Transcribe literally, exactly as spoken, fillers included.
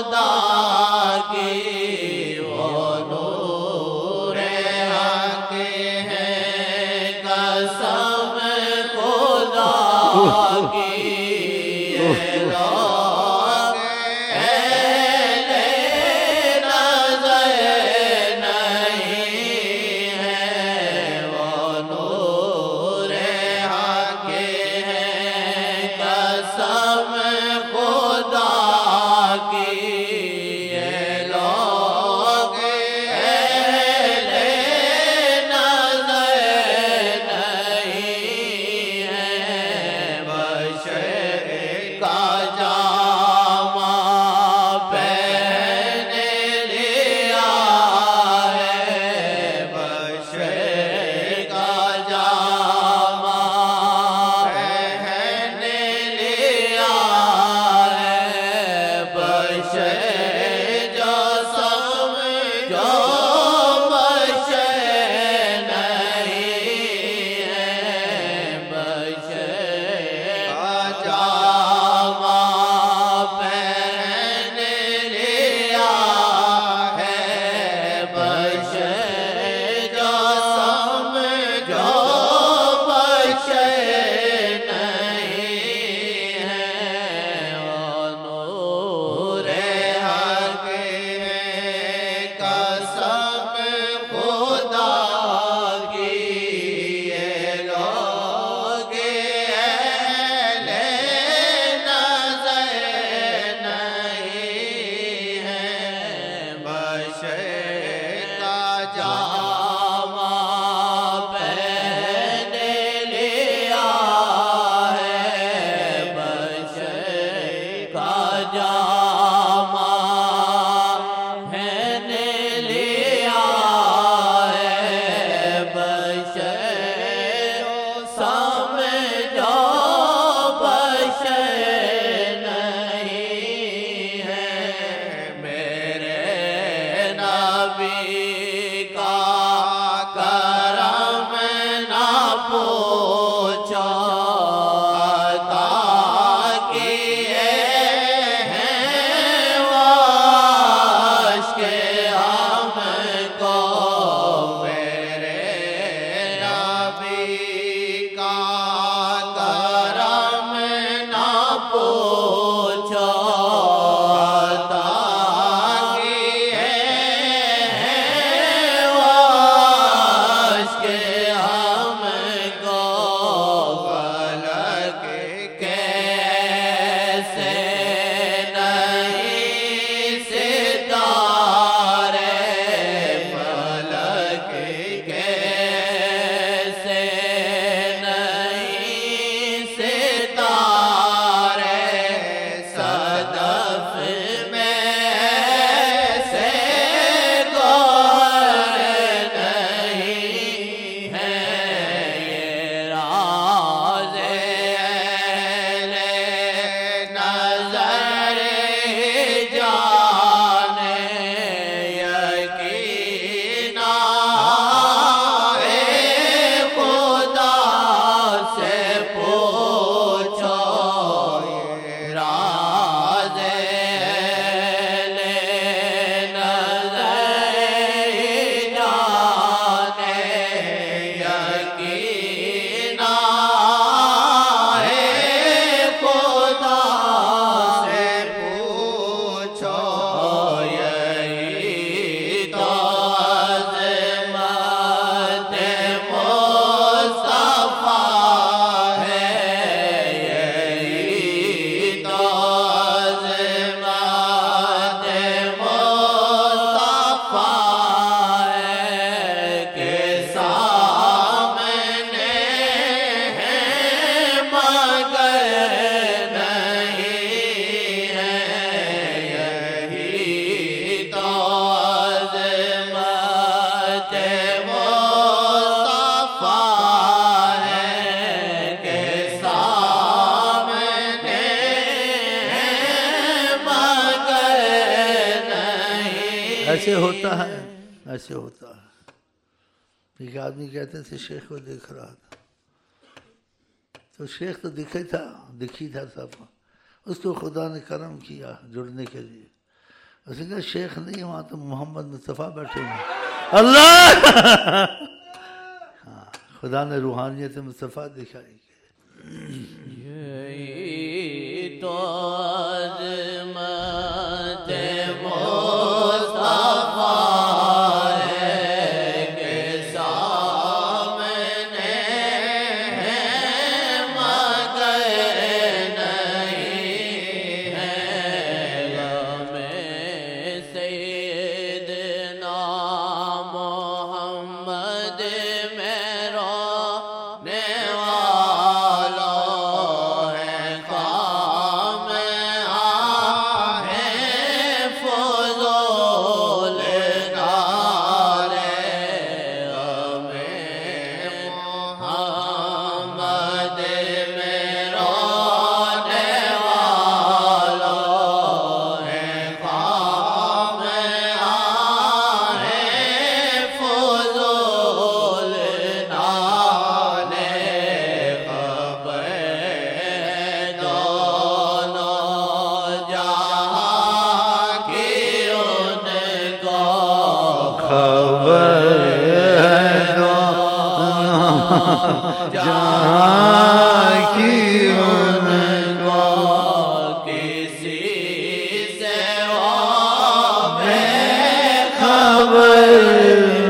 खुदा की वो नूर हक है कसम खुदा की ये लोग अहले नज़र नहीं है वो नूर हक है कसम खुदा की ये लोग अहले नज़र नहीं है बशर का जामा पहन लिया है बशर का जामा पहन लिया है बशर जो समझो बशर नहीं है बशर का जामा पहन लिया है बशर जो समझो बशर नहीं है वो नूर हक है कसम खुदा की ये लोग अहले नज़र नहीं है बशर का जामा पहन लिया है बशर का जामा पहन लिया है बशर समझो बशर नहीं है मेरे नबी का करम ना पूछो ताकि हैं वाश के हमको मेरे नबी का करम ना पूछो ताकि हैं वाश के हमको फलक कैसे नहीं सितारे फलक कैसे नहीं सितारे सदफ में ऐसे गौर नहीं है ये राज़ अहले नज़र जाने यकीना है खुदा से पूछो ये राज़ अहले नज़र जाने यकीना है खुदा से पूछो यही तो अज़मत मुस्तफ़ा है यही तो अज़मत मुस्तफ़ा है के सामने है मगर नहीं है यही तो अज़मत मुस्तफ़ा है के सामने है मगर नहीं ऐसे होता है, ऐसे होता है। एक आदमी कहते थे शेख को देख रहा था, तो शेख तो दिखे था, दिखी था सब, उसको खुदा ने करम किया जुड़ने के लिए। उसने कहा शेख नहीं वहाँ तो मोहम्मद मुस्तफ़ा बैठे हैं। अल्लाह हाँ, खुदा ने रूहानियत मुस्तफ़ा दिखाई। यही तो अज़मत मुस्तफ़ा है के सामने मगर नहीं है गमे सैयदना मोहम्मद मेरा नेवाला है काम आहे फज़ूल नारे गमे मोहम्मद मेरा नेवाला है काम आहे फज़ूल नारे खबर दोनों जहां की उनको खबर जहाँ की उनको किसी से वो खबर